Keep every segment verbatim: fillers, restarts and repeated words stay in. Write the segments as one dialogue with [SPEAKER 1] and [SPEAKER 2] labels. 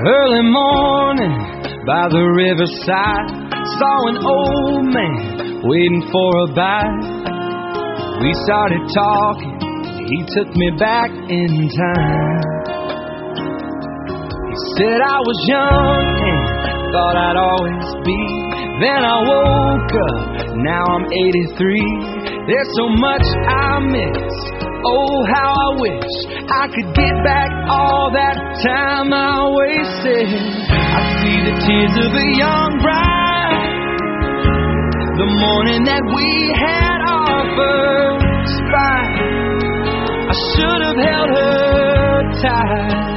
[SPEAKER 1] Early morning by the riverside, saw an old man waiting for a bite. We started talking, he took me back in time. He said I was young and thought I'd always be. Then I woke up, now I'm eighty-three. There's so much I miss, oh how I wish I could get back all that time I wasted. I see the tears of a young bride, the morning that we had our first fight. I should have held her tight.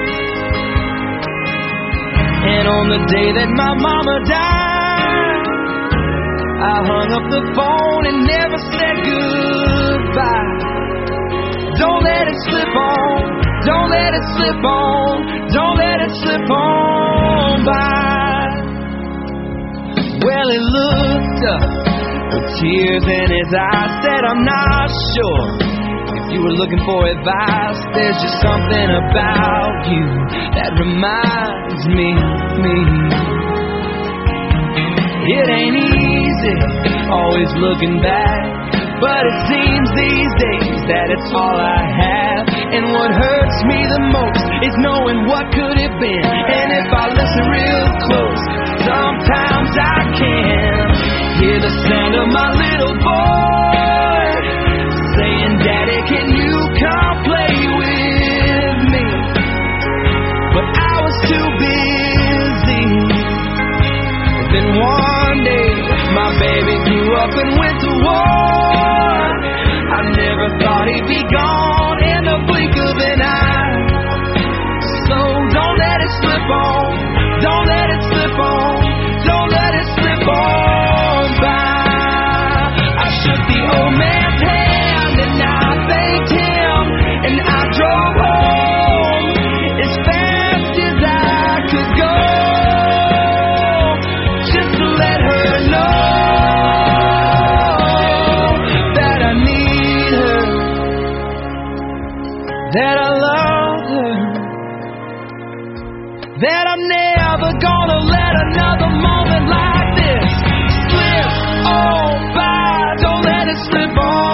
[SPEAKER 1] And on the day that my mama died, I hung up the phone and never said goodbye. Don't let it slip on, don't let it slip on, don't let it slip on by. Well, he looked up with tears in his eyes, said I'm not sure if you were looking for advice. There's just something about you that reminds me, me. It ain't easy always looking back, but it seems these days that it's all I have. And what hurts me the most is knowing what could have been. And if I listen real close, sometimes I can hear the sound of my little boy saying, Daddy, can you come play with me? But I was too busy. Then one day my baby grew up and went to war. I never thought he'd be gone in the blink of an eye. So don't let it slip on, don't let it slip on, don't let it slip on by. I shook the old man's hand and I thanked him, and I drove home as fast as I could go, just to let her know that I need her, that I love her, that I'm never gonna let another moment like this slip on by. Don't let it slip on.